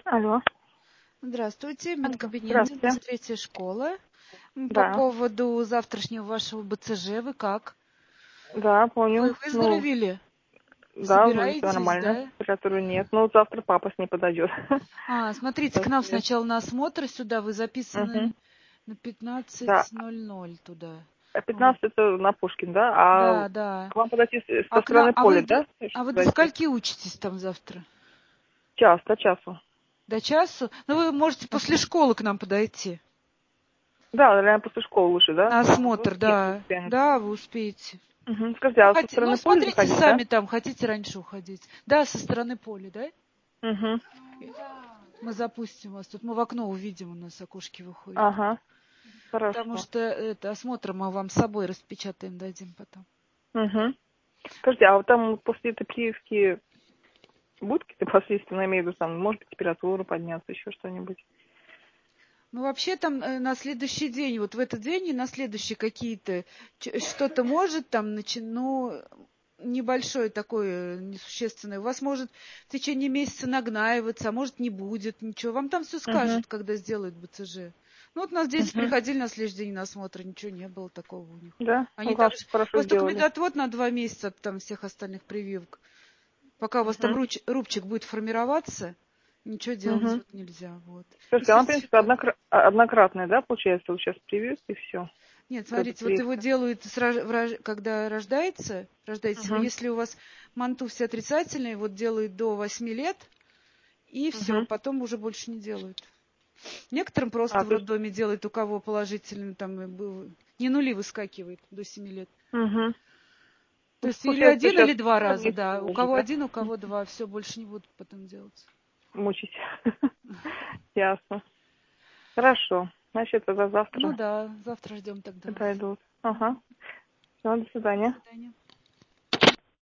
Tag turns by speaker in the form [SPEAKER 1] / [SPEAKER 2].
[SPEAKER 1] Алло.
[SPEAKER 2] Здравствуйте,
[SPEAKER 1] Алло.
[SPEAKER 2] медкабинет
[SPEAKER 1] Здравствуйте.
[SPEAKER 2] 93-я школа. По
[SPEAKER 1] Да,
[SPEAKER 2] поводу завтрашнего вашего БЦЖ, вы как?
[SPEAKER 1] да,
[SPEAKER 2] Вы
[SPEAKER 1] помню. Ну,
[SPEAKER 2] выздоровели?
[SPEAKER 1] да, вроде все
[SPEAKER 2] Собираетесь,
[SPEAKER 1] нормально.
[SPEAKER 2] да?
[SPEAKER 1] Температуры нет. Ну, вот завтра папа с ней подойдет.
[SPEAKER 2] Смотрите, к нам
[SPEAKER 1] Нет.
[SPEAKER 2] сначала на осмотр сюда, вы
[SPEAKER 1] Угу.
[SPEAKER 2] записаны на
[SPEAKER 1] Да.
[SPEAKER 2] 15:00 туда.
[SPEAKER 1] А
[SPEAKER 2] Вот.
[SPEAKER 1] 15 это на Пушкин, да? А
[SPEAKER 2] Да, да.
[SPEAKER 1] к вам подойти со
[SPEAKER 2] А к нам,
[SPEAKER 1] стороны поля, да?
[SPEAKER 2] вы
[SPEAKER 1] Чтобы
[SPEAKER 2] до
[SPEAKER 1] зайти?
[SPEAKER 2] скольки учитесь там завтра?
[SPEAKER 1] Час, до часу.
[SPEAKER 2] До часу? Ну, вы можете после
[SPEAKER 1] Угу.
[SPEAKER 2] школы к нам подойти.
[SPEAKER 1] Да, наверное, после школы лучше, да?
[SPEAKER 2] На
[SPEAKER 1] Мы
[SPEAKER 2] осмотр,
[SPEAKER 1] успеем.
[SPEAKER 2] да.
[SPEAKER 1] Успеем.
[SPEAKER 2] Да, вы успеете.
[SPEAKER 1] Угу. Скажите, а со
[SPEAKER 2] Ну,
[SPEAKER 1] стороны поля
[SPEAKER 2] смотрите
[SPEAKER 1] заходить, да?
[SPEAKER 2] сами там, хотите раньше уходить. Да, со стороны поля, да?
[SPEAKER 1] Угу.
[SPEAKER 2] Мы запустим вас. Тут мы в окно увидим, у нас окошки выходят.
[SPEAKER 1] Ага,
[SPEAKER 2] Потому
[SPEAKER 1] хорошо.
[SPEAKER 2] что это осмотр мы вам с собой распечатаем, дадим потом.
[SPEAKER 1] Угу. Скажите, а вот там после этой прививки будут какие-то последствия, ну, я имею в виду, там, может быть, температура подняться, еще что-нибудь?
[SPEAKER 2] Ну, вообще там на следующий день, вот в этот день и на следующий какие-то, что-то может там, ну, небольшое такое, несущественное. У вас может в течение месяца нагнаиваться, а может не будет ничего. Вам там все
[SPEAKER 1] Угу.
[SPEAKER 2] скажут, когда сделают БЦЖ. Ну, вот у нас дети
[SPEAKER 1] Угу.
[SPEAKER 2] приходили на следующий день на осмотр, ничего не было такого у них.
[SPEAKER 1] Да? Ну,
[SPEAKER 2] Они там,
[SPEAKER 1] главное, что хорошо
[SPEAKER 2] у вас только
[SPEAKER 1] сделали.
[SPEAKER 2] медотвод на 2 месяца там всех остальных прививок. Пока у вас там
[SPEAKER 1] Угу.
[SPEAKER 2] рубчик будет формироваться, ничего делать
[SPEAKER 1] Угу.
[SPEAKER 2] вот нельзя. Вот. И
[SPEAKER 1] Слушайте, а он, в принципе,
[SPEAKER 2] сертификат.
[SPEAKER 1] однократная, да, получается, вот сейчас прививка и все.
[SPEAKER 2] Нет,
[SPEAKER 1] Вот эта
[SPEAKER 2] смотрите, вот его
[SPEAKER 1] прививка.
[SPEAKER 2] делают, когда рождаетесь, вы,
[SPEAKER 1] Угу.
[SPEAKER 2] если у вас манту все отрицательные, вот делают до 8 лет, и все,
[SPEAKER 1] Угу.
[SPEAKER 2] потом уже больше не делают. Некоторым
[SPEAKER 1] А,
[SPEAKER 2] просто в
[SPEAKER 1] то есть...
[SPEAKER 2] роддоме делают, у кого положительный, там, не нули выскакивает до 7 лет.
[SPEAKER 1] Угу.
[SPEAKER 2] То
[SPEAKER 1] Ну,
[SPEAKER 2] есть или
[SPEAKER 1] получается,
[SPEAKER 2] один,
[SPEAKER 1] сейчас
[SPEAKER 2] или два раза,
[SPEAKER 1] не
[SPEAKER 2] да. У
[SPEAKER 1] уже,
[SPEAKER 2] кого
[SPEAKER 1] да?
[SPEAKER 2] один, у кого два, все, больше не будут потом делать.
[SPEAKER 1] Мучить. Ясно. Хорошо. Значит, тогда
[SPEAKER 2] Ну
[SPEAKER 1] завтра
[SPEAKER 2] да, завтра ждем тогда вас.
[SPEAKER 1] подойдут. Ага. Все, до
[SPEAKER 2] До
[SPEAKER 1] свидания.
[SPEAKER 2] свидания.